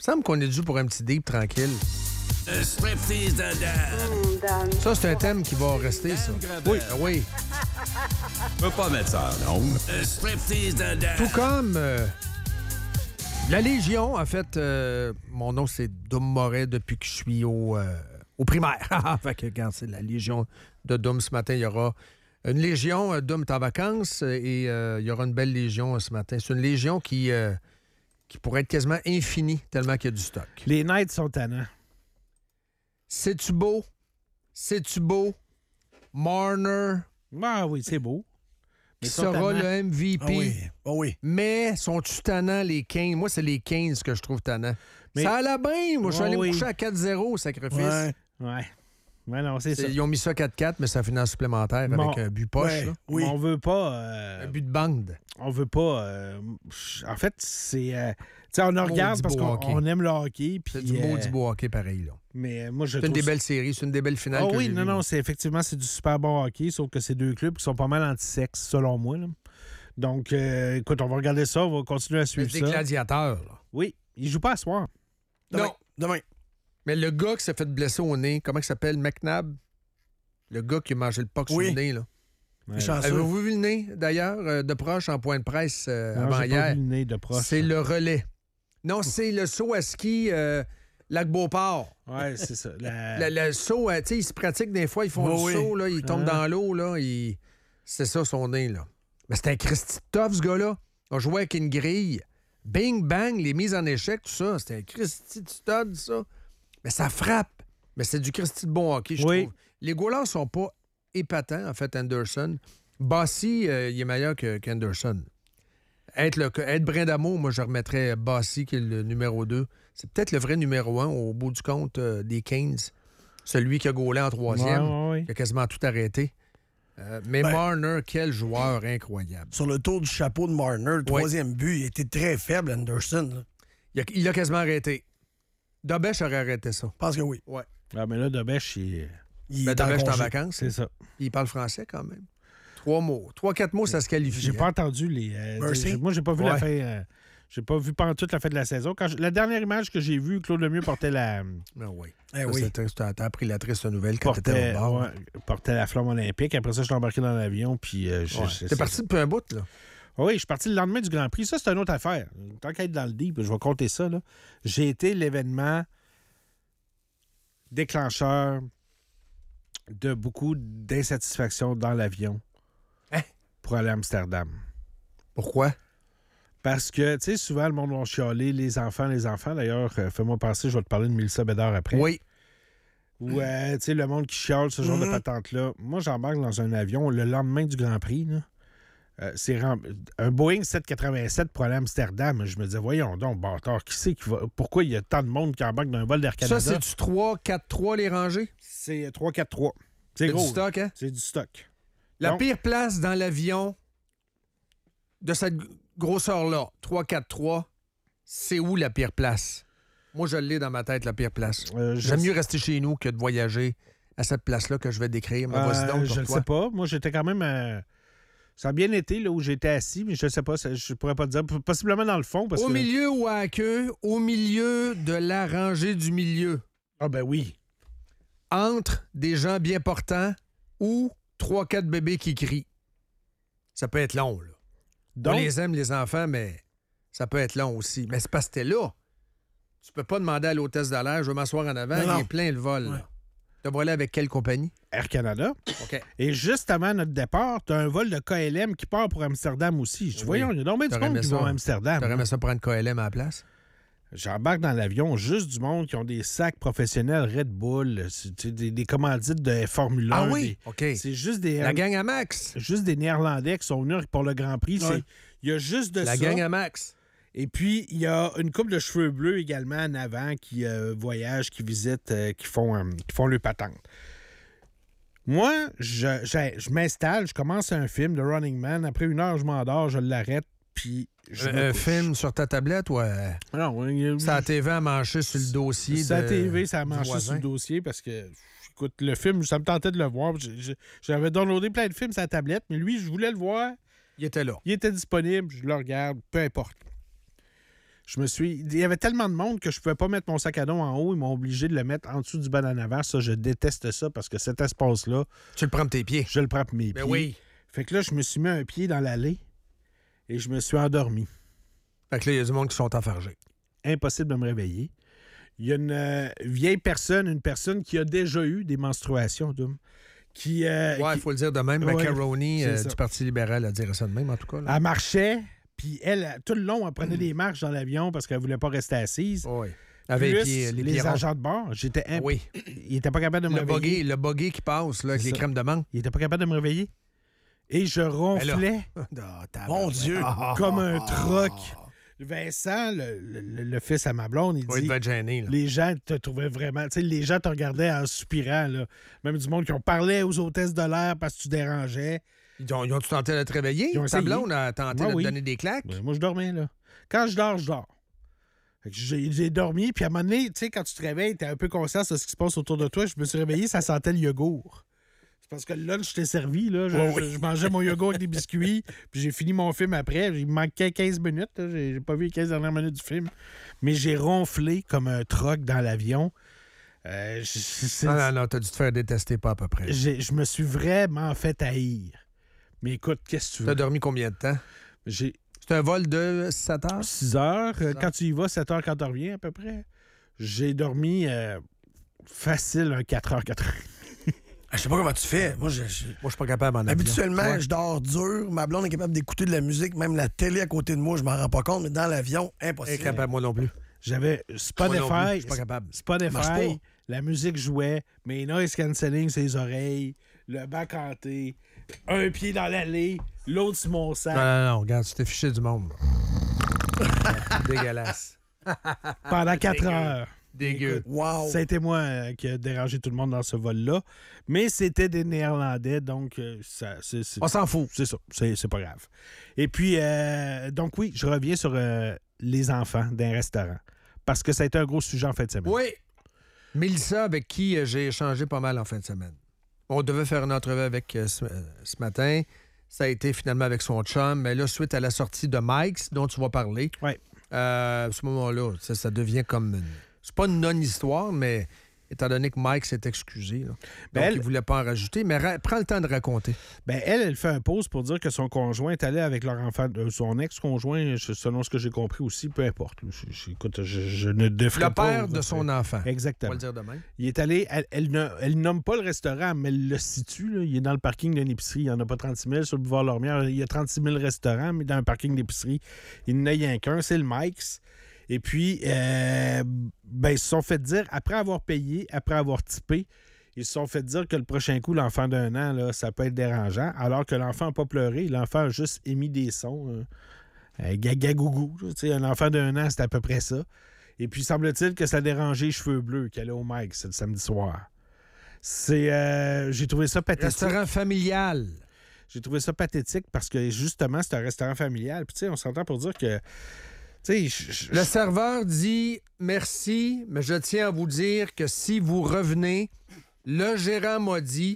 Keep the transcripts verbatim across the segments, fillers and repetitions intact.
Il me semble qu'on est dû pour un petit deep tranquille. Un striptease de dame. Ça, c'est un thème qui va rester, ça. Oui, oui. Je peux pas mettre ça, non. Un striptease de dame. Tout comme euh, la Légion, en fait, euh, mon nom, c'est Dom Moret depuis que je suis au, euh, au primaire. Fait que quand c'est la Légion de Dom ce matin, il y aura une Légion. euh, Dom est en vacances euh, et euh, il y aura une belle Légion euh, ce matin. C'est une Légion qui, euh, qui pourrait être quasiment infinie tellement qu'il y a du stock. Les Knights sont tannants. C'est-tu beau? C'est-tu beau? Marner Ah oui, c'est beau. qui Mais ils sont sera tannants. le M V P. Ah oui. Ah oui. Mais sont-tu tannants, les quinze? Moi, c'est les quinze que je trouve tannants. Mais- Ça allait bien. Moi, je suis Oh allé oui. me coucher à quatre zéro au sacrifice. Ouais. Ouais. Ouais, non, c'est ça. C'est- Ils ont mis ça quatre quatre, mais ça finit en supplémentaire Bon. avec un but poche. Ouais. là. Oui. On veut pas. euh, Un but de bande. on veut pas. euh, en fait, c'est. euh, tu sais, on en regarde Maudit parce beau qu'on hockey. on aime le hockey. puis, C'est du euh, maudit beau hockey pareil. Là. Mais euh, moi, je C'est une trouve des belles séries, c'est une des belles finales. Ah que oui, j'ai non, vues. non, c'est effectivement, c'est du super bon hockey, sauf que c'est deux clubs qui sont pas mal anti-sexe, selon moi. Là. Donc, euh, écoute, on va regarder ça, on va continuer à C'est suivre des ça. gladiateurs. Là. Oui, ils jouent pas à soir. Demain. Non. Demain. Mais le gars qui s'est fait blesser au nez, comment il s'appelle? McNabb? Le gars qui a mangé le puck sur Oui. le nez. Là. Ouais. Les chanceux. Avez-vous vu le nez, d'ailleurs, euh, de proche en point de presse euh, Non, avant j'ai pas hier? vu le nez de proche. C'est le relais. Non, c'est le saut à ski euh, Lac-Beauport. Ouais, c'est ça. La- Le, le saut, euh, tu sais, ils se pratiquent des fois, ils font Oui, le oui. saut, là, ils tombent Ah. dans l'eau, là, ils- c'est ça son nez, là. Mais c'était un Christy de tough, ce gars-là. On jouait avec une grille. Bing, bang, les mises en échec, tout ça. C'était un Christy de stud, ça. Mais ça frappe. Mais c'est du Christy de bon hockey, je Oui. trouve. Les goalers sont pas épatants, en fait, Anderson. Bossy, euh, il est meilleur que, qu'Anderson. Être, le, être brin d'amour, moi, je remettrais Bossy, qui est le numéro deux. C'est peut-être le vrai numéro un, au bout du compte, euh, des Kings. Celui qui a gaulé en troisième, Ouais, ouais, ouais. qui a quasiment tout arrêté. Euh, mais Ben- Marner, quel joueur incroyable. Sur le tour du chapeau de Marner, le troisième but, il était très faible, Anderson. là. Il a, il a quasiment arrêté. Dobesch aurait arrêté ça. Je pense que oui. Ouais. Ah, mais là, Dobesch, il... Il Ben, est en Dobesch est en congé. vacances. c'est ça. Il parle français quand même. Trois mots. Trois, quatre mots, ça se qualifie. J'ai hein. pas entendu les. euh, Merci. j'ai- moi, j'ai pas vu Ouais. la fin. euh, j'ai pas vu pendant toute la fin de la saison. Quand je- la dernière image que j'ai vue, Claude Lemieux portait la. Ah oui. Eh Ça, oui. c'est triste. T'as t'as appris la triste nouvelle quand Portait, t'étais au bord. ouais, portait la flamme olympique. Après ça, je suis embarqué dans l'avion. Puis. euh, je- Ouais. je- T'es c'est- parti depuis un bout, là. Oui, je suis parti le lendemain du Grand Prix. Ça, c'est une autre affaire. Tant qu'à être dans le deep, je vais compter ça. Là. J'ai été l'événement déclencheur de beaucoup d'insatisfaction dans l'avion Hein? pour aller à Amsterdam. Pourquoi? Parce que, tu sais, souvent, le monde va chialer, les enfants, les enfants. D'ailleurs, euh, fais-moi penser, je vais te parler de Mélissa Bédard après. Oui. Ou, euh, tu sais, le monde qui chiale, ce genre de patente-là. Moi, j'embarque dans un avion le lendemain du Grand Prix, là. Euh, c'est rem- un Boeing sept cent quatre-vingt-sept pour aller à Amsterdam. Je me disais, voyons donc, bâtard, qui c'est qui va. Pourquoi il y a tant de monde qui embarque dans un vol d'Air Canada? Ça, c'est-tu trois, quatre, trois les rangées? C'est trois quatre trois. C'est C'est gros. du stock, hein? C'est du stock. La Donc- pire place dans l'avion de cette g- grosseur-là, trois quatre trois, c'est où la pire place? Moi, je l'ai dans ma tête, la pire place. Euh, je J'aime sais- mieux rester chez nous que de voyager à cette place-là que je vais décrire. Mais vas-y Euh, donc, je pour ne toi. sais pas. Moi, j'étais quand même. euh, Ça a bien été là où j'étais assis, mais je ne sais pas. ça- Je pourrais pas te dire. P- Possiblement dans le fond. Parce Au que... milieu ou à la queue, au milieu de la rangée du milieu, Ah, ben oui. entre des gens bien portants ou trois, quatre bébés qui crient. Ça peut être long, là. Donc, On les aime, les enfants, mais ça peut être long aussi. Mais c'est parce que t'es là. Tu peux pas demander à l'hôtesse de l'air, je veux m'asseoir en avant, Non, non. il est plein le vol. Ouais. Tu as volé avec quelle compagnie? Air Canada. OK. Et juste avant notre départ, tu as un vol de K L M qui part pour Amsterdam aussi. Je dis, Oui. voyons, il y a donc bien du T'aurais monde aimé qui ça. va à Amsterdam. T'aurais aimé ça prendre K L M à la place? J'embarque dans l'avion, juste du monde qui ont des sacs professionnels Red Bull, c'est- tu sais, des, des commandites de Formule un. Ah oui? des- OK. C'est juste des, La gang à Max. juste des Néerlandais qui sont venus pour le Grand Prix. Ouais. C'est- Il y a juste de La ça. gang à Max. Et puis, il y a une couple de cheveux bleus également en avant qui euh, voyagent, qui visitent, euh, qui, font, euh, qui font le patente. Moi, je, je, je m'installe, je commence un film de Running Man. Après une heure, je m'endors, je l'arrête, puis je Un me un couche. film sur ta tablette ou euh, Non, il y a- ça a T V à mancher sur le dossier Sa de, T V, ça a du marché sur voisin? le dossier parce que, écoute, le film, ça me tentait de le voir. Je- je- J'avais downloadé plein de films sur la tablette, mais lui, je voulais le voir. Il était là. Il était disponible, je le regarde, peu importe. Je me suis... Il y avait tellement de monde que je pouvais pas mettre mon sac à dos en haut. Ils m'ont obligé de le mettre en dessous du banc en avant. Ça, je déteste ça parce que cet espace-là, Tu le prends de tes pieds. je le prends pour mes Ben pieds. oui. Fait que là, je me suis mis un pied dans l'allée et je me suis endormi. Fait que là, il y a du monde qui sont enfargés. Impossible de me réveiller. Il y a une euh, vieille personne, une personne qui a déjà eu des menstruations, Doom, qui... euh, Ouais, il qui- faut le dire de même. Ouais, Macaroni c'est euh, ça. du Parti libéral a dit ça de même, en tout cas. Là. Elle marchait, puis elle, tout le long, elle prenait des marches dans l'avion parce qu'elle voulait pas rester assise. Oui. Avec Plus les pieds, les les pieds ronds. agents de bord, j'étais imp... Oui. Il était pas capable de me Le réveiller. buggy, le buggy qui passe là, avec C'est les ça. crèmes de menthe. Il était pas capable de me réveiller. Et je ronflais Ah, tabarnak. Mon Dieu! Ah, comme un troc. Vincent, le, le- le fils à ma blonde, il Oui, il dit... devait être gêné. Là. Les gens te trouvaient vraiment... Tu sais, les gens te regardaient en soupirant, là. Même du monde qui ont parlé aux hôtesses de l'air parce que tu dérangeais. Ils ont, ils ont-tu tenté de te réveiller? Ils ont Ta essayé. blonde a tenté Moi, de te oui. donner des claques? Ben, moi, je dormais, là. Quand je dors, je dors. Fait que j'ai, j'ai dormi, puis à un moment donné, tu sais, quand tu te réveilles, t'es un peu conscient de ce qui se passe autour de toi. Je me suis réveillé, ça sentait le yogourt. C'est parce que le lunch, j'étais servi, là. Je, Oh oui. je- je mangeais mon yogourt avec des biscuits, puis j'ai fini mon film après. Il me manquait quinze minutes, là. J'ai, j'ai pas vu les quinze dernières minutes du film. Mais j'ai ronflé comme un troc dans l'avion. Euh, je- c'est- Non, non, non, t'as dû te faire détester pas à peu près. j'ai- je me suis vraiment fait haïr. Mais écoute, qu'est-ce que tu T'as veux? dormi combien de temps? J'ai C'est un vol de sept heures? six heures. Euh, heures. Quand tu y vas, sept heures quand tu reviens, à peu près. J'ai dormi euh, facile un quatre heures, quatre heures. Ah, je sais pas comment tu fais. Moi, je, je- Moi, je suis pas capable en avion. habituellement, Ouais. je dors dur. Ma blonde est capable d'écouter de la musique, même la télé à côté de moi, je m'en rends pas compte, mais dans l'avion, impossible. Incapable, moi non plus. J'avais Moi non plus, Spotify. Je suis pas capable. Marche Spotify, pas. la musique jouait, mes noise cancelling sur les oreilles, le banc canté, un pied dans l'allée, l'autre sur mon sac. Non, non, non, regarde, tu t'es fiché du monde. Dégueulasse. Pendant quatre Dégueu. heures. Dégueu. Wow! Ça a été moi euh, qui a dérangé tout le monde dans ce vol-là. Mais c'était des Néerlandais, donc euh, ça, c'est, c'est- On s'en fout. c'est ça. C'est, c'est pas grave. Et puis, euh, donc oui, je reviens sur euh, les enfants d'un restaurant. Parce que ça a été un gros sujet en fin de semaine. Oui. Mélissa, avec qui euh, j'ai échangé pas mal en fin de semaine. On devait faire une entrevue avec euh, ce, euh, ce matin. Ça a été finalement avec son chum. Mais là, suite à la sortie de Mike's, dont tu vas parler, Ouais. euh, à ce moment-là, ça, ça devient comme une... C'est pas une non-histoire, mais étant donné que Mike s'est excusé, là, donc Ben, elle- il voulait pas en rajouter. Mais ra- prends le temps de raconter. Ben, elle, elle fait un pause pour dire que son conjoint est allé avec leur enfant, euh, son ex-conjoint, je- selon ce que j'ai compris aussi, peu importe. Je, je- écoute, je, je ne défrais Le pas. père de son enfant. On va Exactement. le dire de même. Il est allé, elle, elle ne, elle nomme pas le restaurant, mais elle le situe. Là. Il est dans le parking d'une épicerie. Il n'y en a pas trente-six mille sur le boulevard Lormière. Il y a trente-six mille restaurants, mais dans un parking d'épicerie, il n'y en a rien qu'un, c'est le Mike's. Et puis, euh, ben, ils se sont fait dire, après avoir payé, après avoir typé, ils se sont fait dire que le prochain coup, l'enfant d'un an, là, ça peut être dérangeant, alors que l'enfant n'a pas pleuré. L'enfant a juste émis des sons. Euh, euh, gaga-gougou. Tu sais, un enfant d'un an, c'est à peu près ça. Et puis, semble-t-il que ça a dérangé les cheveux bleus qui allait au Mike's le samedi soir. C'est, euh, j'ai trouvé ça pathétique. Restaurant familial. J'ai trouvé ça pathétique parce que, justement, c'est un restaurant familial. Puis, tu sais, on s'entend pour dire que... Tu sais, je- je- Le serveur dit merci, mais je tiens à vous dire que si vous revenez, le gérant m'a dit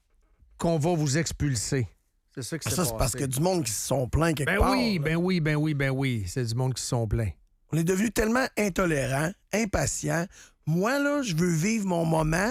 qu'on va vous expulser. C'est ça qui s'est Ça, c'est passé. parce que du monde qui se sont plaints quelque Ben part. oui, là. ben oui, ben oui, ben oui. C'est du monde qui se sont plaints. On est devenu tellement intolérant, impatient. Moi, là, je veux vivre mon moment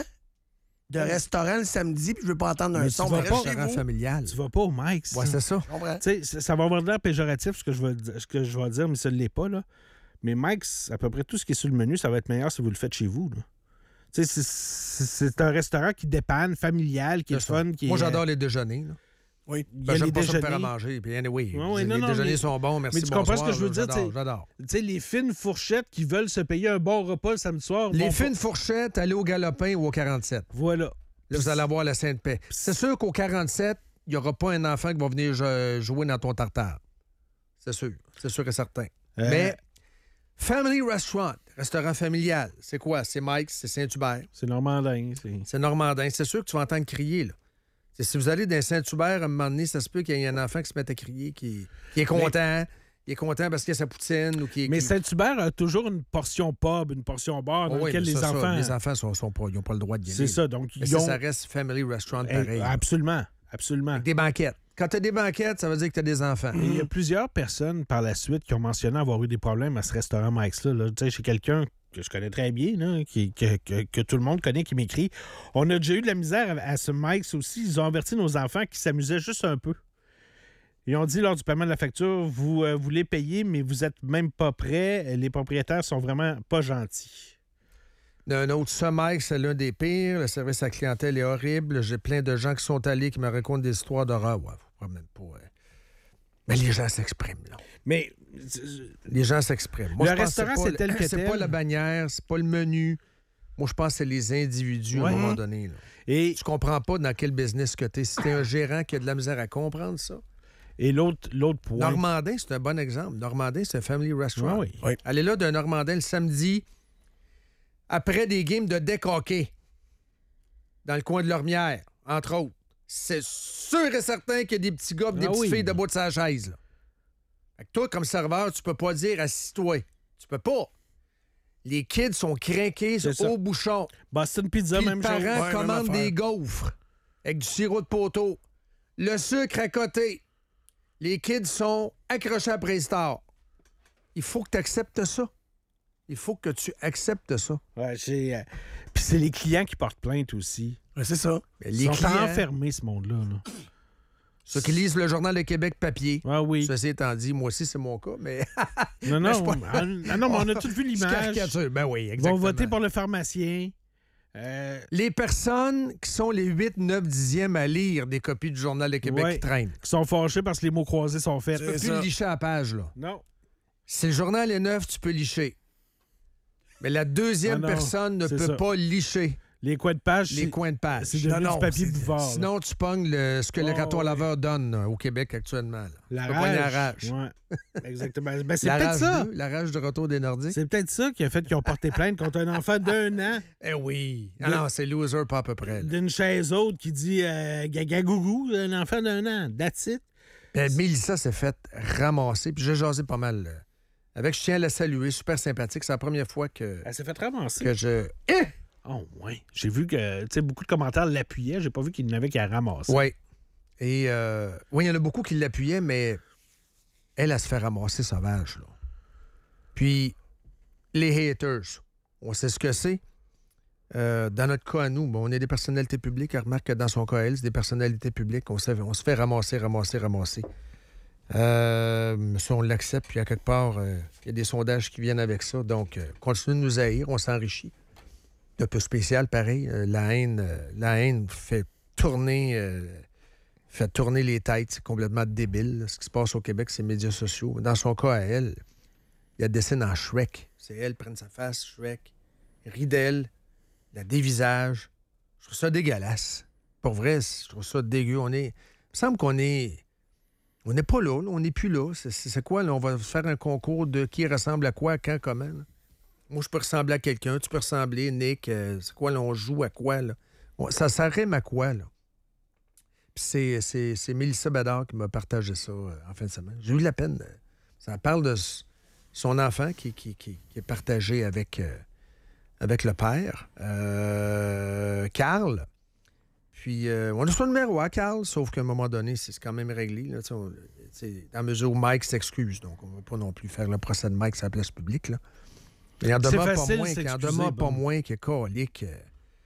de restaurant le samedi, puis je veux pas entendre un Mais son. tu vas Mais pas- reste chez Restaurant vous. familial. Tu vas pas au Mike's. Ouais, c'est ça. Je comprends. Tu sais, ça ça va avoir l'air péjoratif ce que je vais, ce que je vais dire, mais ça ne l'est pas, là. Mais Mike's, à peu près tout ce qui est sur le menu, ça va être meilleur si vous le faites chez vous, là. Tu sais, c'est- c'est c'est un restaurant qui dépanne, familial, qui est, C'est ça. fun, qui Moi, est... j'adore les déjeuners. là. Oui. Il y Ben, a j'aime les pas ça me faire à déjeuners. manger. Puis anyway, Ouais, ouais, les non, non, déjeuners mais- sont bons. Merci, mais tu comprends ce bonsoir, que je veux là, dire, J'adore, tu sais. j'adore. Tu sais, les fines fourchettes qui veulent se payer un bon repas le samedi soir. Les vont fines pas- fourchettes, aller au Galopin ou au quarante-sept. Voilà. Là, vous allez avoir la Sainte-Paix. C'est sûr qu'au quarante-sept, il n'y aura pas un enfant qui va venir jou- jouer dans ton tartare. C'est sûr. C'est sûr et certain. Euh, Mais Family Restaurant, restaurant familial, c'est quoi? C'est Mike's, c'est Saint-Hubert, C'est normandin. c'est- c'est Normandin. C'est sûr que tu vas entendre crier, là. C'est- si vous allez dans Saint-Hubert, à un moment donné, ça se peut qu'il y ait un enfant qui se mette à crier, qui, qui est content. Il est content parce qu'il a sa poutine ou qui est... Mais qui- Saint-Hubert a toujours une portion pub, une portion bar dans Oh oui, laquelle mais les ça, ça, enfants... les enfants sont, sont pas, ils n'ont pas le droit d'y aller. C'est ça, donc Mais ils ça, ont... ça reste Family Restaurant Eh, pareil. absolument, absolument. Avec des banquettes. Quand tu as des banquettes, ça veut dire que tu as des enfants. Et il y a plusieurs personnes par la suite qui ont mentionné avoir eu des problèmes à ce restaurant Mike's-là. Là. Tu sais, chez quelqu'un que je connais très bien, là, qui, que, que, que tout le monde connaît, qui m'écrit. On a déjà eu de la misère à, à ce Mike's aussi. Ils ont averti nos enfants qui s'amusaient juste un peu. Ils ont dit lors du paiement de la facture, vous euh, voulez payer, mais vous n'êtes même pas prêts. Les propriétaires sont vraiment pas gentils. D'un autre, ce Mike, c'est l'un des pires. Le service à la clientèle est horrible. J'ai plein de gens qui sont allés qui me racontent des histoires d'horreur. Ouais, faut pas même pas. Ouais. Mais les gens s'expriment, là. Mais les gens s'expriment. Moi, le je pense restaurant, que c'est c'est tel pas, que le- c'est tel. pas la bannière, c'est pas le menu. Moi, je pense que c'est les individus Ouais. à un moment donné. Là. Et, Tu comprends pas dans quel business que tu es. Si t'es un gérant qui a de la misère à comprendre ça. et l'autre, l'autre point. Normandin, c'est un bon exemple. Normandin, c'est un family restaurant. Ouais, oui. Oui. Allez là d'un Normandin le samedi, après des games de deck hockey, dans le coin de Lormière, entre autres. C'est sûr et certain qu'il y a des petits gars, pis des Ah petites oui. filles debout de sa chaise. Là. Fait que toi, comme serveur, tu peux pas dire assis-toi. Tu peux pas. Les kids sont craqués C'est ça. au bouchon. Boston Pizza, Puis même le chose. parent Ouais, commande même affaire. des gaufres avec du sirop de poteau. Le sucre à côté. Les kids sont accrochés à Préhistoire. Il faut que tu acceptes ça. Il faut que tu acceptes ça. Ouais, j'ai, euh, Puis c'est les clients qui portent plainte aussi. Ouais, c'est ça. Mais Ils les sont clients, enfermés, ce monde-là. Là. ceux qui lisent le Journal de Québec papier, Ah oui. ceci étant dit, moi aussi, c'est mon cas, mais... Non, Mais je non. suis pas- Ah, ah non, mais on a tous vu Je l'image. caricature. Ben oui, Ils vont exactement. voter pour le pharmacien. Euh, Les personnes qui sont les huit, neuf, dixième à lire des copies du Journal de Québec Ouais. qui traînent. qui sont fâchés parce que les mots croisés sont faits. Tu peux C'est plus ça. le licher à la page, là. Non. Si le journal est neuf, tu peux licher. Mais la deuxième Ah non, personne ne c'est peut ça. pas licher Les coins de page, les c'est- coins de page. c'est devenu Non, non, du papier c'est- buvard. là. Sinon, tu pognes le- ce que le Oh, raton ouais. laveur donne euh, au Québec actuellement. là. La Tu peux pogner la rage. rage. Ouais. Exactement. Ben, c'est La peut-être rage ça. deux, la rage de retour des Nordiques. C'est peut-être ça qui a fait qu'ils ont porté plainte contre un enfant d'un an Eh oui. Ah De- non, c'est loser, pas à peu près. là. d'une chaise haute qui dit euh, gaga gougou, un enfant d'un an. That's it. Ben, Mélissa s'est fait ramasser, puis j'ai jasé pas mal. euh, Avec, je tiens à la saluer, super sympathique. C'est la première fois que, Elle s'est fait ramasser. que je... Eh! Oh, ouais. J'ai vu que tu sais, beaucoup de commentaires l'appuyaient. J'ai pas vu qu'il y en avait qui a ramassé. Oui. Et euh, oui, il y en a beaucoup qui l'appuyaient, mais elle, elle se fait ramasser sauvage. Là. Puis, les haters, on sait ce que c'est. Euh, dans notre cas à nous, bon, on est des personnalités publiques. Elle remarque que dans son cas, elle, c'est des personnalités publiques. On, sait- on se fait ramasser, ramasser, ramasser. Euh, ça, on l'accepte. Puis, à quelque part, euh, il y a des sondages qui viennent avec ça. Donc, euh, continue de nous haïr, on s'enrichit. C'est un peu spécial, pareil. Euh, la haine, euh, la haine fait tourner, euh, fait tourner les têtes. C'est complètement débile. là. Ce qui se passe au Québec, c'est les médias sociaux. Dans son cas, à elle, il y a dessine en Shrek. C'est elle, prenne sa face, Shrek, rit d'elle, la dévisage. Je trouve ça dégueulasse. Pour vrai, je trouve ça dégueu. On est... Il me semble qu'on est... On n'est pas là, là. On n'est plus là. C'est, c'est c'est quoi, là? On va faire un concours de qui ressemble à quoi, quand, comment, là? Moi, je peux ressembler à quelqu'un, tu peux ressembler, Nick. euh, c'est quoi, là, on joue à quoi, là? On- ça, ça rime à quoi, là? Puis c'est, c'est, c'est Mélissa Bédard qui m'a partagé ça euh, en fin de semaine. J'ai eu la peine. euh, Ça parle de s- son enfant qui, qui, qui- qui est partagé avec, euh, avec le père, euh, Carl. Puis, euh, on a son numéro à Carl, sauf qu'à un moment donné, c'est c'est quand même réglé. Là, tu sais, on- tu sais, dans la mesure où Mike s'excuse. Donc, on ne va pas non plus faire le procès de Mike sur la place publique, là. Mais il en C'est demeure pas facile moins, de qu'il en s'excuser, demeure pas bon. moins que colique. euh,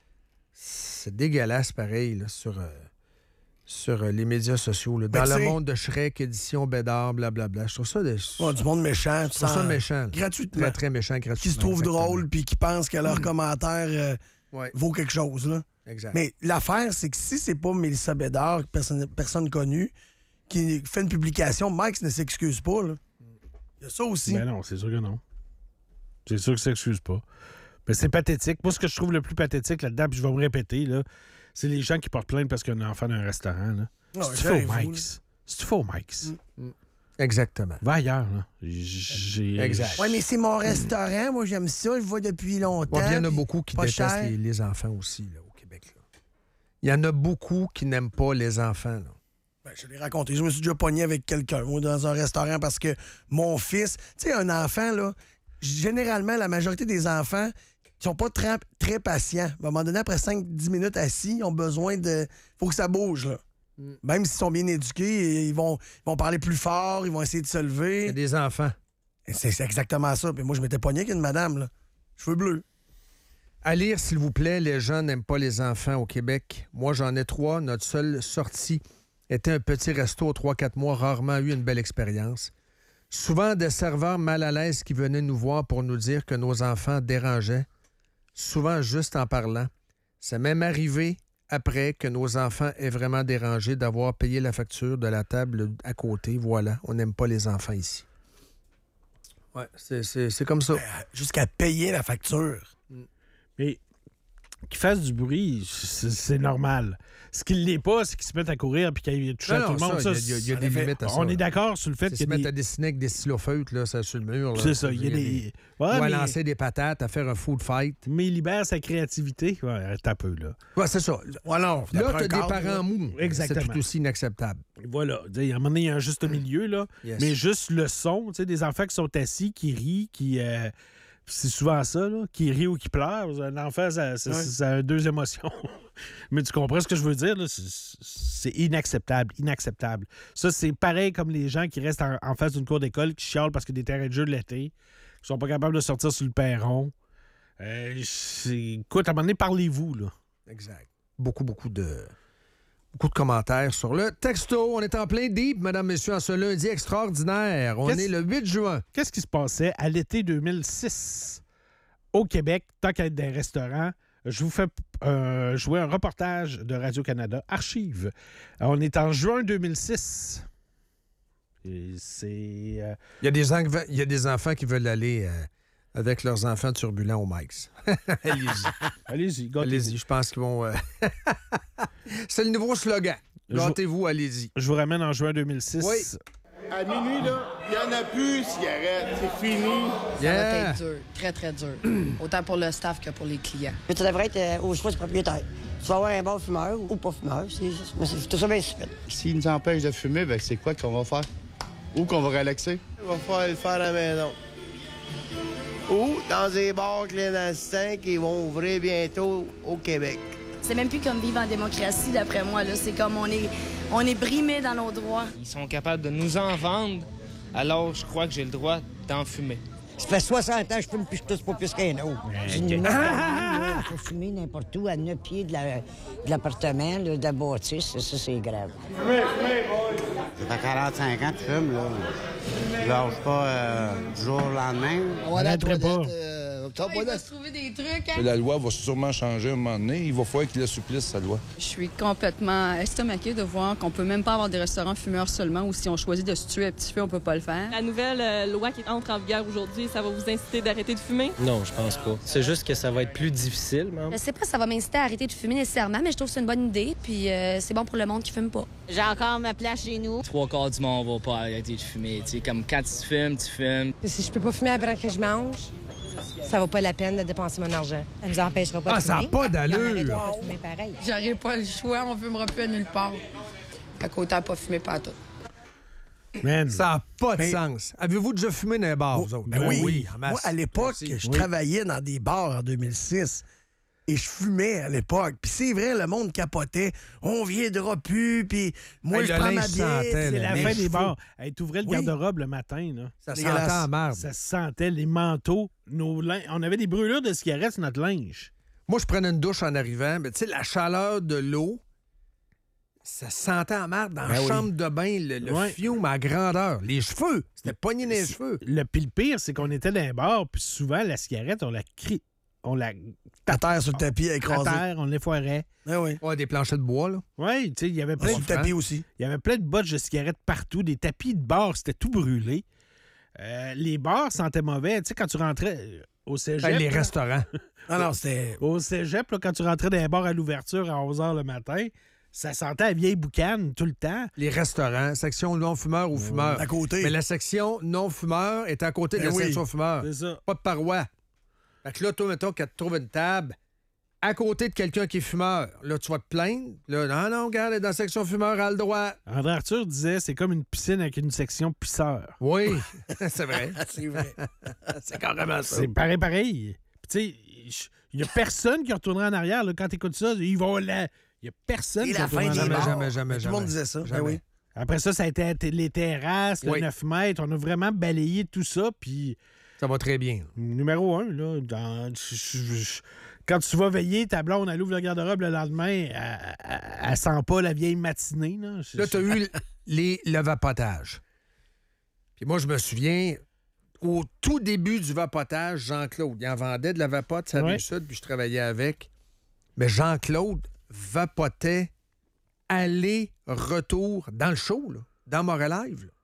C'est dégueulasse, pareil, là, sur, euh, sur euh, les médias sociaux. là. Dans Mais le tu sais- monde de Shrek, édition Bédard, blablabla. Je trouve ça, de... Bon, du monde méchant, tu je trouve ça sens méchant. là. gratuitement. Très, très méchant, gratuitement. Qui se trouvent exactement. drôles puis qui pensent que leur commentaire euh, Ouais, vaut quelque chose, là. exact. Mais l'affaire, c'est que si c'est pas Mélissa Bédard, personne, personne connue, qui fait une publication, Mike ne s'excuse pas, là. Il y a ça aussi. Ben non, c'est sûr que non. C'est sûr que ça s'excuse pas. Mais c'est pathétique. Moi, ce que je trouve le plus pathétique là-dedans, puis je vais me répéter, là, c'est les gens qui portent plainte parce qu'il y a un enfant dans un restaurant. Là. Ah, C'est j'avoue, faux, là. Mike's. C'est faux, Mike's. Exactement. Va ailleurs, là. J'ai... Exact. Ouais, mais c'est mon restaurant. Moi, j'aime ça. Je le vois depuis longtemps. Ouais, puis il y en a puis beaucoup qui pas détestent cher. les, les enfants aussi, là, au Québec. là. Il y en a beaucoup qui n'aiment pas les enfants. Là. Ben, je l'ai raconté. Je me suis déjà pogné avec quelqu'un, moi, dans un restaurant, parce que mon fils... Tu sais, un enfant, là, généralement, la majorité des enfants qui sont pas très, très patients. À un moment donné, après cinq dix minutes assis, ils ont besoin de... Faut que ça bouge, là. Même s'ils sont bien éduqués, ils vont, ils vont parler plus fort, ils vont essayer de se Il y a lever. des enfants. Et C'est c'est exactement ça. Puis moi, je m'étais pogné avec une madame, là. Cheveux bleus. À lire, s'il vous plaît, les gens n'aiment pas les enfants au Québec. Moi, j'en ai trois. Notre seule sortie était un petit resto aux trois quatre mois, rarement eu une belle expérience. Souvent, des serveurs mal à l'aise qui venaient nous voir pour nous dire que nos enfants dérangeaient. Souvent, juste en parlant. C'est même arrivé après que nos enfants aient vraiment dérangé d'avoir payé la facture de la table à côté. Voilà, on n'aime pas les enfants ici. Ouais, c'est, c'est, c'est comme ça. Jusqu'à payer la facture. Mais qu'ils fassent du bruit, c'est, c'est normal. Ce qui ne l'est pas, c'est qu'ils se mettent à courir et qu'ils touchent à Non, tout le non, monde. ça, Ça, il y a- il y a en des effet, limites à ça, On là. est d'accord sur le fait Ils se qu'il y a mettent des... à dessiner avec des stylofeutres là, ça, sur le mur. Là. C'est ça, il y a des... Ou Ouais, à mais... lancer des patates, à faire un food fight. mais il libère sa créativité. Ouais, t'as peu, là. Ouais, c'est ça. Ouais, non. Là, t'as t'as des cadre, parents là. mous. Exactement. C'est tout aussi inacceptable. Voilà. À un moment donné, il y a un juste milieu, là. Yes. Mais juste le son, tu sais, des enfants qui sont assis, qui rient, qui... euh, c'est souvent ça, là, qui rit ou qui pleure. Un enfant, ça, ça, Ouais. ça a deux émotions. Mais tu comprends ce que je veux dire? Là? C'est, c'est inacceptable, inacceptable. Ça, c'est pareil comme les gens qui restent en, en face d'une cour d'école, qui chialent parce que des terrains de jeu de l'été, qui sont pas capables de sortir sur le perron. Euh, c'est... Écoute, à un moment donné, parlez-vous, là. Exact. Beaucoup, beaucoup de... Beaucoup de commentaires sur le texto. On est en plein deep, mesdames, messieurs, en ce lundi extraordinaire. On Qu'est-ce- est le huit juin. Qu'est-ce qui se passait à l'été deux mille six au Québec, tant qu'à être des restaurants? Je vous fais euh, jouer un reportage de Radio-Canada, Archives. On est en juin deux mille six. Et c'est... euh, Il y a des, en- il y a des enfants qui veulent aller euh, avec leurs enfants turbulents au Mike's. Allez-y. Allez-y, gâtez-vous. Allez-y, je pense qu'ils vont... euh, C'est le nouveau slogan. Je- Gâtez-vous, allez-y. Je vous ramène en juin deux mille six. Oui. À minuit, là, il n'y en a plus, cigarettes. C'est fini. Ça va Yeah. être dur, très, très dur. Autant pour le staff que pour les clients. Mais tu devrais être euh, au choix du propriétaire. Tu vas avoir un bon fumeur ou pas fumeur. C'est, mais c'est tout ça bien stupide. S'ils nous empêchent de fumer, ben c'est quoi qu'on va faire? Où qu'on va relaxer? On va falloir le faire à la maison. Ou dans des bars clandestins qui vont ouvrir bientôt au Québec. C'est même plus comme vivre en démocratie, d'après moi. Là. C'est comme on est, on est brimé dans nos droits. Ils sont capables de nous en vendre, alors je crois que j'ai le droit d'en fumer. Ça fait soixante ans que je fume puis je tousse pas plus qu'un autre. J'ai une note là, faut fumer n'importe où, à neuf pieds de, la- de l'appartement, là, de la bâtisse. Ça, c'est grave. Ça fait quarante-cinq ans que tu fumes, là. Tu lâches pas euh, du jour au lendemain. On va n'arrêterait pas. Il va se trouver des trucs, hein? La loi va sûrement changer à un moment donné. Il va falloir qu'il assouplisse sa loi. Je suis complètement estomaquée de voir qu'on peut même pas avoir des restaurants fumeurs seulement ou si on choisit de se tuer à petit feu, on peut pas le faire. La nouvelle euh, loi qui entre en vigueur aujourd'hui, ça va vous inciter d'arrêter de fumer? Non, je pense pas. C'est juste que ça va être plus difficile, même. Je sais pas si ça va m'inciter à arrêter de fumer nécessairement, mais je trouve que c'est une bonne idée, puis euh, c'est bon pour le monde qui fume pas. J'ai encore ma place chez nous. Trois quarts du monde va pas arrêter de fumer. Tu sais, comme quand tu fumes, tu fumes. Si je peux pas fumer avant que je mange, ça vaut pas la peine de dépenser mon argent. Ça nous empêchera pas Ah, de ça n'a fumer. pas Puis on arrêtera d'allure. pas de fumer pareil. J'aurais pas le choix, on fumera plus à nulle part. Fait qu'autant pas fumer partout. Man. Ça n'a pas de Mais- sens. Avez-vous déjà fumé dans un bar, vous autres? Ben oui. en masse. Moi, à l'époque, Merci. je Oui. travaillais dans des bars en deux mille six et je fumais à l'époque. Puis c'est vrai, le monde capotait. On viendra plus, puis moi, Hey, je le prends ma linge bière. sentait, C'est là. la les fin des cheveux. bars. Hey, t'ouvrais le Oui. garde-robe le matin, là. Ça Dégueulasse. sentait en marde. Ça se sentait, les manteaux, nos lin- on avait des brûlures de cigarettes sur notre linge. Moi, je prenais une douche en arrivant, mais tu sais, la chaleur de l'eau, ça sentait en marde dans Ben la oui. chambre de bain, le, le Ouais. fiume à grandeur. Les cheveux, c'était pogné dans les cheveux. Le pis le pire, c'est qu'on était dans un bar, puis souvent, la cigarette, on la crie. On la À terre sur le tapis, à écrasé. terre, on l'effoirait. Ah oui. Ouais, des planchers de bois, là. Oui, tu sais, il y avait plein Sur de le tapis aussi. Il y avait plein de bottes de cigarettes partout, des tapis de bar, c'était tout brûlé. Euh, les bars sentaient mauvais. Tu sais, quand tu rentrais euh, au cégep... Ben, les là, restaurants. Ah non, c'était. au cégep, là, quand tu rentrais dans les bars à l'ouverture à onze heures le matin, ça sentait la vieille boucane tout le temps. Les restaurants, section non-fumeur ou fumeur. À côté. Mais la section non-fumeur est à côté de Ben la oui. section fumeur. C'est ça. Pas de paroi. Fait que là, toi, mettons qu'elle te trouve une table à côté de quelqu'un qui est fumeur. Là, tu vas te plaindre. Là, non, non, regarde, elle est dans la section fumeur, elle a le droit. André Arthur disait c'est comme une piscine avec une section pisseur. Oui, c'est vrai. C'est vrai. C'est carrément ça. C'est pareil, pareil. Puis, tu sais, il n'y a personne qui retournera en arrière. Là, quand tu écoutes ça, ils vont, la... Il n'y a personne Et qui la a fin tourné des en Jamais, arrière. bars. jamais, jamais, Tout le monde jamais. disait ça. Jamais. Ben oui. Après ça, ça a été t- les terrasses, le Oui. neuf mètres. On a vraiment balayé tout ça. Puis, Ça va très bien. numéro un, là, dans- je- je- je- quand tu vas veiller, ta blonde, elle ouvre le garde-robe le lendemain, elle, elle, elle sent pas la vieille matinée. Là, Je- Là, tu as eu l- les, le vapotage. Puis moi, je me souviens, au tout début du vapotage, Jean-Claude, il en vendait de la vapote, ça Ouais. avait sud, puis je travaillais avec. Mais Jean-Claude vapotait aller-retour dans le show, là, dans Morelive. Là.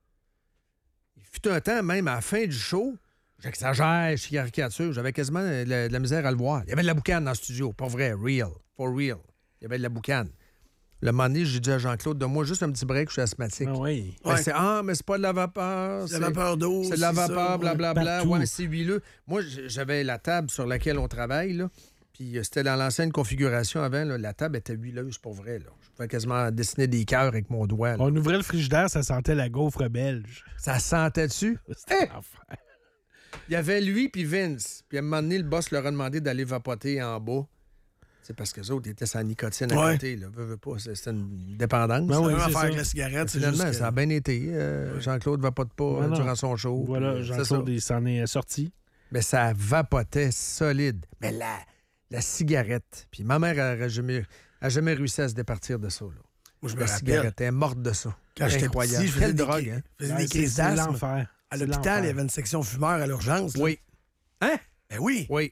Il fut un temps, même à la fin du show, j'exagère, je caricature, j'avais quasiment de la, de la misère à le voir. Il y avait de la boucane dans le studio, pas vrai, real, for real. Il y avait de la boucane. Le moment donné, j'ai dit à Jean-Claude, donne-moi juste un petit break, je suis asthmatique. Ah oui. Ben, Ouais. c'est, ah, mais c'est pas de la vapeur. C'est de la vapeur d'eau. C'est de la c'est ça, vapeur, ouais. blablabla. partout. Ouais, mais c'est huileux. Moi, j- j'avais la table sur laquelle on travaille, là. Puis euh, c'était dans l'ancienne configuration avant, là, la table était huileuse pour vrai, là. Je pouvais quasiment dessiner des cœurs avec mon doigt, là. On ouvrait le frigidaire, ça sentait la gaufre belge. Ça sentait dessus. C'était Hey! l'enfer. Il y avait lui puis Vince. Puis à un moment donné, le boss leur a demandé d'aller vapoter en bas. C'est parce que les autres étaient sans nicotine à Ouais. côté, là. Veux, veux pas, c'est- c'était une dépendance. Ben C'est oui, la même c'est affaire ça. avec la cigarette. C'est Finalement, juste que- ça a bien été. Euh, Jean-Claude vapote pas Ouais, euh, non. durant son show. Voilà, puis, euh, c'est ça. Jean-Claude, il s'en est sorti. Mais ça vapotait solide. Mais la, la cigarette. Puis ma mère n'a jamais, a jamais réussi à se départir de ça. Là. Moi, je me La rappelle, cigarette, elle est morte de ça. quand j'étais Incroyable. petit, je faisais Quelle des, drogue, cri- hein? je faisais Ouais, des c'est- crises c'est d'asthme. l'enfer. À C'est l'hôpital, il y l'enfer. avait une section fumeur à l'urgence. là. Oui. Hein? Ben oui. Oui.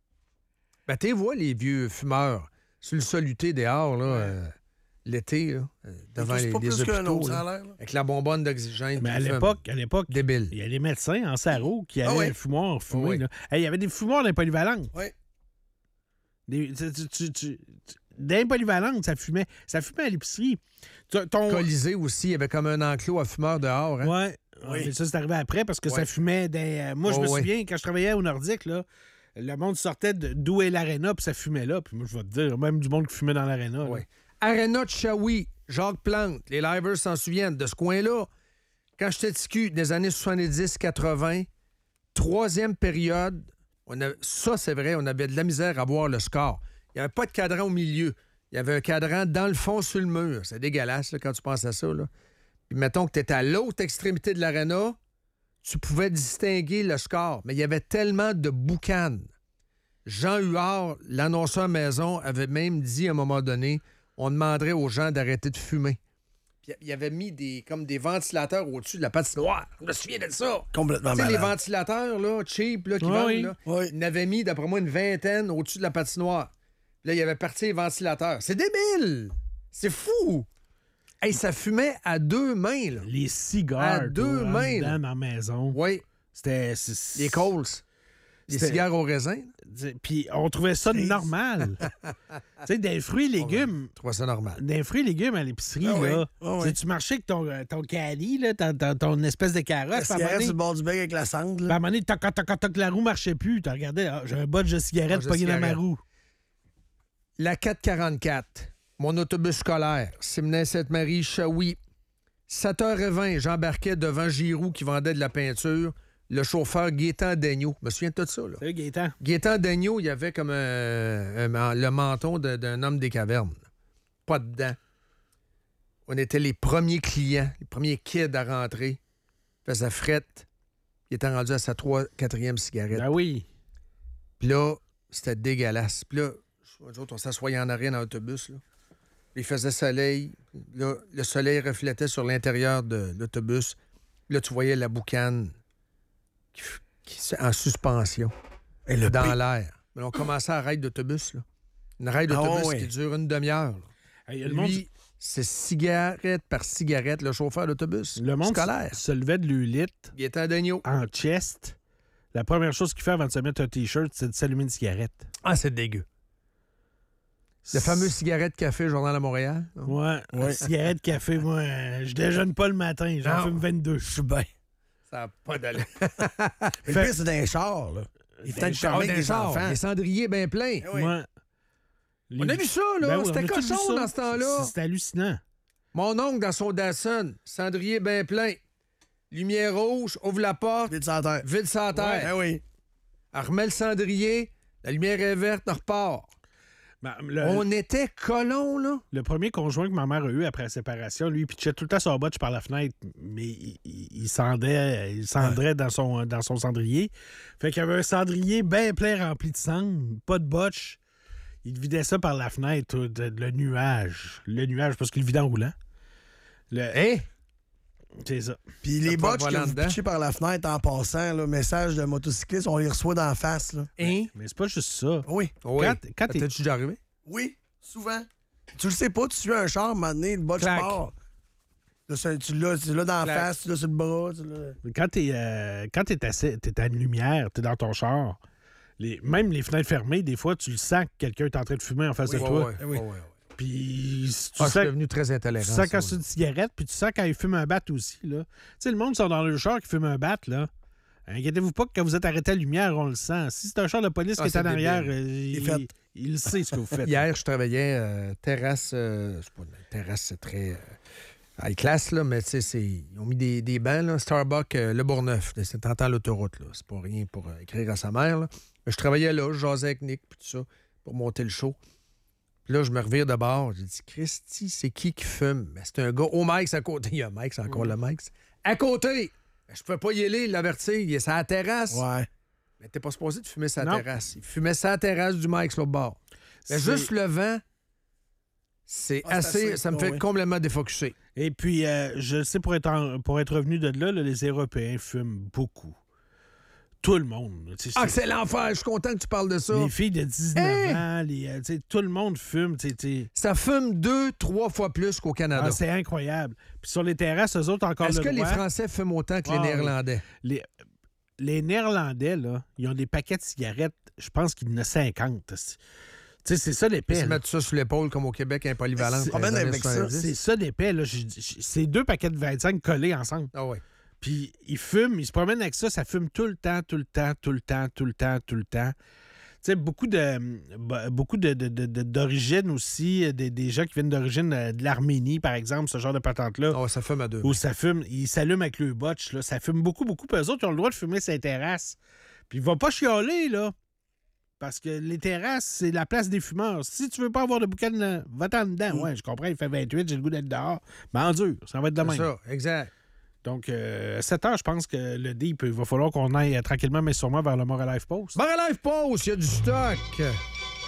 Ben, tu vois les vieux fumeurs sur le soluté dehors, là, euh, l'été, là, euh, devant C'est les, pas les plus qu'un hôpitaux, autre, ça là, a l'air. là. avec la bonbonne d'oxygène. Mais à puis ils l'époque, à l'époque, fument. Débile. il y a les médecins en sarreau qui Ah allaient ouais. fumoir fumer. Ah ouais. là. Hey, il y avait des fumoirs dans les polyvalentes. Oui. Des, tu, tu- tu- tu- tu- dans les polyvalentes, ça fumait. Ça fumait à l'épicerie. Tu- Ton... Colisée aussi, il y avait comme un enclos à fumeurs dehors. Hein? Ouais. Oui. Mais ça, c'est arrivé après parce que Ouais. ça fumait des. euh, moi, je Oh, me ouais. souviens, quand je travaillais au Nordique, là, le monde sortait de- d'où est l'aréna, puis ça fumait là. Puis moi, je vais te dire, même du monde qui fumait dans l'aréna. là. Ouais. Arena de Shawi, Jacques Plante, les livers s'en souviennent de ce coin-là. Quand j'étais T Q, des années soixante-dix quatre-vingt, troisième période, on a, ça c'est vrai, on avait de la misère à voir le score. Il n'y avait pas de cadran au milieu. Il y avait un cadran dans le fond sur le mur. C'est dégueulasse là, quand tu penses à ça. Là. Puis mettons que tu étais à l'autre extrémité de l'aréna, tu pouvais distinguer le score. Mais il y avait tellement de boucanes. Jean Huard, l'annonceur maison, avait même dit à un moment donné, on demanderait aux gens d'arrêter de fumer. Puis il avait mis des, comme des ventilateurs au-dessus de la patinoire. Je me souviens de ça. Complètement Tu sais, les malade. ventilateurs, là, cheap, là, qui Oui, vendent, oui. là, Oui. il en avait mis, d'après moi, une vingtaine au-dessus de la patinoire. Puis là, il avait parti les ventilateurs. C'est débile! C'est fou! Hey, ça fumait à deux mains, là. Les cigares. À deux toi, en mains, dedans là. dans la maison. Oui, C'était. c'est- les Coles. Les C'était- cigares au raisin. Puis on trouvait ça Crazy. normal. tu sais, des fruits et légumes. Je trouve ça normal. Des fruits et légumes à l'épicerie, Ah oui, là. ah oui. Tu sais, tu marchais avec ton, ton caddie, là, ton, ton- ton espèce de carotte. La puis à un moment cigarette donné- sur le bord du bec avec la cendre. puis à là. un moment donné, toc, toc, toc, toc, la roue marchait plus. Tu regardais, ah, j'ai un botch de cigarette Botch de pogné dans ma cigarette. roue. La quatre quarante-quatre, mon autobus scolaire, Simenin-Sainte-Marie, Shawi. sept heures vingt, j'embarquais devant Giroux qui vendait de la peinture. Le chauffeur Gaétan Daigneault. Je me souviens de tout ça, là. Salut, Gaétan. Gaétan Daigneault, il avait comme un- un- le menton de- d'un homme des cavernes. Pas dedans. On était les premiers clients, les premiers kids à rentrer. Il faisait frette. Il était rendu à sa trois, quatrième cigarette. Ben oui. Puis là, c'était dégueulasse. Puis là, nous autres, on s'assoyait en arrière dans l'autobus. Là. Puis il faisait soleil. Là, le soleil reflétait sur l'intérieur de l'autobus. Puis là, tu voyais la boucane qui, f- qui- en suspension Et le dans pire- l'air. Mais on commençait à raid d'autobus. Là. Une raid d'autobus Ah ouais. qui dure une demi-heure. là. Hey, le monde, Lui, c'est cigarette par cigarette, le chauffeur d'autobus. le monde scolaire. se levait de l'ulite Il était à Daigneault. en chest. La première chose qu'il fait avant de se mettre un T-shirt, c'est de s'allumer une cigarette. Ah, c'est dégueu. Le fameux cigarette café Journal à Montréal. non? Ouais, Ouais. cigarette, café, moi, euh, je déjeune pas le matin, j'en Non. fume vingt-deux. Je suis bien. Ça n'a pas d'allure. Mais le pire, c'est dans les chars, là. Il faut Dans les être chars, charmé Ah, avec des les chars, enfants. les cendriers bien pleins. Eh oui. Ouais. On a vu ça, là. Ben oui, C'était on a tout vu cochon ça. dans ce temps-là. C'était hallucinant. Mon oncle, dans son Datsun, cendrier bien plein. Lumière rouge, ouvre la porte, Vite sur la terre. vide sans terre. Eh oui. Elle remet le cendrier, la lumière est verte, on repart. Ben, le, On était colons, là. Le premier conjoint que ma mère a eu après la séparation, lui, il pitchait tout le temps son botch par la fenêtre, mais il, il, il cendait, il cendrait ouais. dans, son, dans son cendrier. Fait qu'il y avait un cendrier bien plein rempli de cendre, pas de botch. Il vidait ça par la fenêtre, de, de, le nuage. Le nuage, parce qu'il le vidait en roulant. Le... Hein? C'est ça. Puis les botches que vous pitchez par la fenêtre en passant, là, message de motocycliste, on les reçoit d'en face. Là. Hein? Mais c'est pas juste ça. Oui. oui. Quand, quand t'es... T'es-tu déjà arrivé? Oui, souvent. Tu le sais pas, tu suis un char, à un moment donné, le botch part. Là, tu l'as, tu l'as dans la face, tu l'as sur le bras. Tu l'as... Quand t'es, euh, quand t'es, assez, t'es à une lumière, t'es dans ton char, les, même les fenêtres fermées, des fois, tu le sens que quelqu'un est en train de fumer en face oui, de ouais, toi. Ouais, oui, oui, oui. Puis tu ah, sens, je suis devenu très intolérant. Tu sens quand ça, c'est une cigarette, puis tu sens quand ils fument un bat aussi. Tu sais, le monde qui sont dans le char qui fume un bat, là. Inquiétez-vous pas que quand vous êtes arrêté à la lumière, on le sent. Si c'est un char de police ah, qui est en arrière, euh, il, il, il sait ce que vous faites. Hier, je travaillais euh, terrasse. Euh, c'est pas une terrasse, c'est très euh, high class, là, mais tu sais, ils ont mis des, des bancs, là, Starbucks, euh, Le Bourgneuf. C'est tentant l'autoroute, là. C'est pas rien pour euh, écrire à sa mère, là. Je travaillais là, je jasais avec Nick, puis tout ça, pour monter le show. Puis là, je me revire de bord. J'ai dit, Christy, c'est qui qui fume? Ben, c'est un gars au Mike à côté. Il y a un Mike, c'est encore mmh. le Mike. À côté! Ben, je peux pas y aller, l'avertir. Il est sur la terrasse. Ouais. Mais t'es pas supposé de fumer sa terrasse. Il fumait sa terrasse du Mike sur le bord. Mais juste le vent, c'est ah, assez, assez. Ça me fait oui. complètement défocusser. Et puis, euh, je sais, pour être, en, pour être revenu de là, là, les Européens fument beaucoup. Tout le monde. Ah, c'est l'enfer. Je suis content que tu parles de ça. Les filles de dix-neuf hey! ans, les, euh, tout le monde fume. T'sais, t'sais. Ça fume deux, trois fois plus qu'au Canada. Ah, c'est incroyable. Puis sur les terrasses, eux autres, encore Est-ce le que droit. les Français fument autant que ah, les Néerlandais? Les, les Néerlandais, là, ils ont des paquets de cigarettes, je pense qu'il y en a cinquante. T'sais, c'est ça l'épais. Ils se mettent ça sur l'épaule comme au Québec, un polyvalent. C'est, avec ça. c'est ça l'épais. Là. C'est deux paquets de vingt-cinq collés ensemble. Ah oui. Puis ils fument, ils se promènent avec ça, ça fume tout le temps, tout le temps, tout le temps, tout le temps, tout le temps. Tu sais, beaucoup de beaucoup de, de, de, d'origine aussi, des, des gens qui viennent d'origine de l'Arménie, par exemple, ce genre de patente-là. Oh, ça fume à deux. Où ça fume, ils s'allument avec le botch, là. Ça fume beaucoup, beaucoup. Puis eux autres, ils ont le droit de fumer sur les terrasses. Puis ils vont pas chialer, là. Parce que les terrasses, c'est la place des fumeurs. Si tu veux pas avoir de boucan, va-t'en dedans. Mm. Ouais, je comprends, il fait vingt-huit, j'ai le goût d'être dehors. Mais en dur, ça va être de même. C'est ça, exact. Donc, euh, à sept heures, je pense que le deep, il va falloir qu'on aille tranquillement, mais sûrement vers le Moral Life Post. Moral Life Post, il y a du stock.